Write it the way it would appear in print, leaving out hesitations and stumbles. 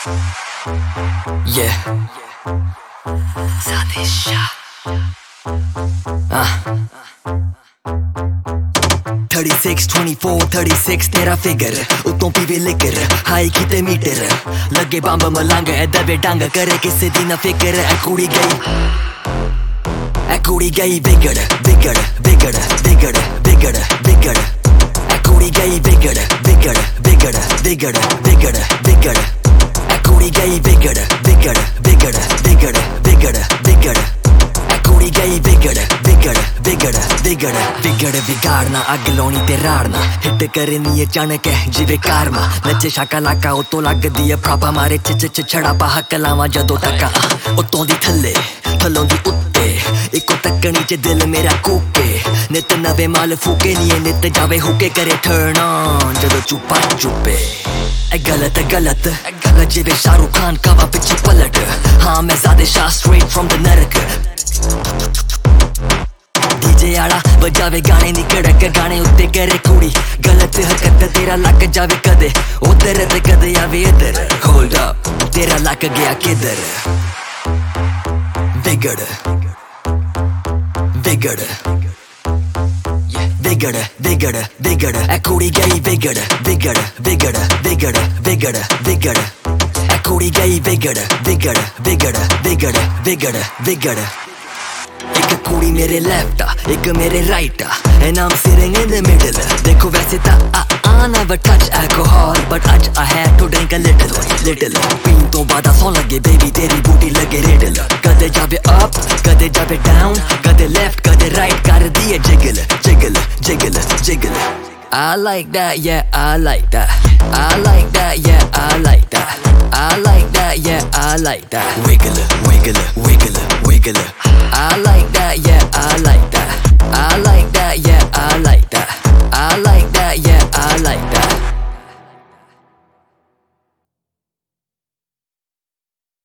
Yeah. Sadisha. 36, 24, 36 तेरा figure उतों पीवे लिकर हाई किते मीटर लगे बंब मलंग ऐदा वे डंग करे किसे दी ना फिकर ऐ कुड़ी गई बिगड़ बिगड़ बिगड़ बिगड़ बिगड़ बिगड़ ऐ कुड़ी गई बिगड़ बिगड़ बिगड़ बिगड़ बिगड़ बिगड़ ऐ कुड़ी गई बिगड़ बिगड़ बिगड़ बिगड़ बिगड़ बिगड़ ऐ कुड़ी गई बिगड़ बिगड़ बिगड़ बिगड़ बिगड़ बिगाड़ना अग लाउनी ते राड़ना हिट करनी है अचानक है जिवे कारमा नचे शाका लाका उतो लगदी है प्रापा मारे चिच छड़ा पा हक लावा जदों टका उतों दी थल्ले थल्लों दी उत्ते इको तकनी च दिल मेरा कूके नित नवे माल फूके नहीं नित जावे हुके करे टर्न ऑन जदों चुपा चुपे ऐ गलत गलत जिवे शाहरुख खान कावा पिछी पलट हाँ मैं ज़ादिशा स्ट्रेट फ्रॉम द नरक डीजे आड़ा बजावे गाने दी कड़क गाने उत्ते करे कुड़ी गलत हरकत तेरा लक जावे कदे उधर ते कदे आवे इधर होल्ड अप तेरा लक गया किधर बिगड़ बिगड़ बिगड़ बिगड़ बिगड़ ऐ कुड़ी गई बिगड़ बिगड़ बिगड़ बिगड़ बिगड़ बिगड़ ऐ कुड़ी गई बिगड़ बिगड़ बिगड़ बिगड़ बिगड़ बिगड़ एक कुड़ी मेरे लेफ्ट एक मेरे right and I'm sitting in the middle देखो वैसे ता I never touch alcohol but आज I had to drink a little पीन तो बाद सौ लगे baby तेरी बूटी लगे रिडल कदे जावे up कदे जावे down कदे left कदे right कर दिए jiggle jiggle jiggle jiggle I like that yeah I like that I like that yeah I like that I like that yeah I like that wiggle wiggle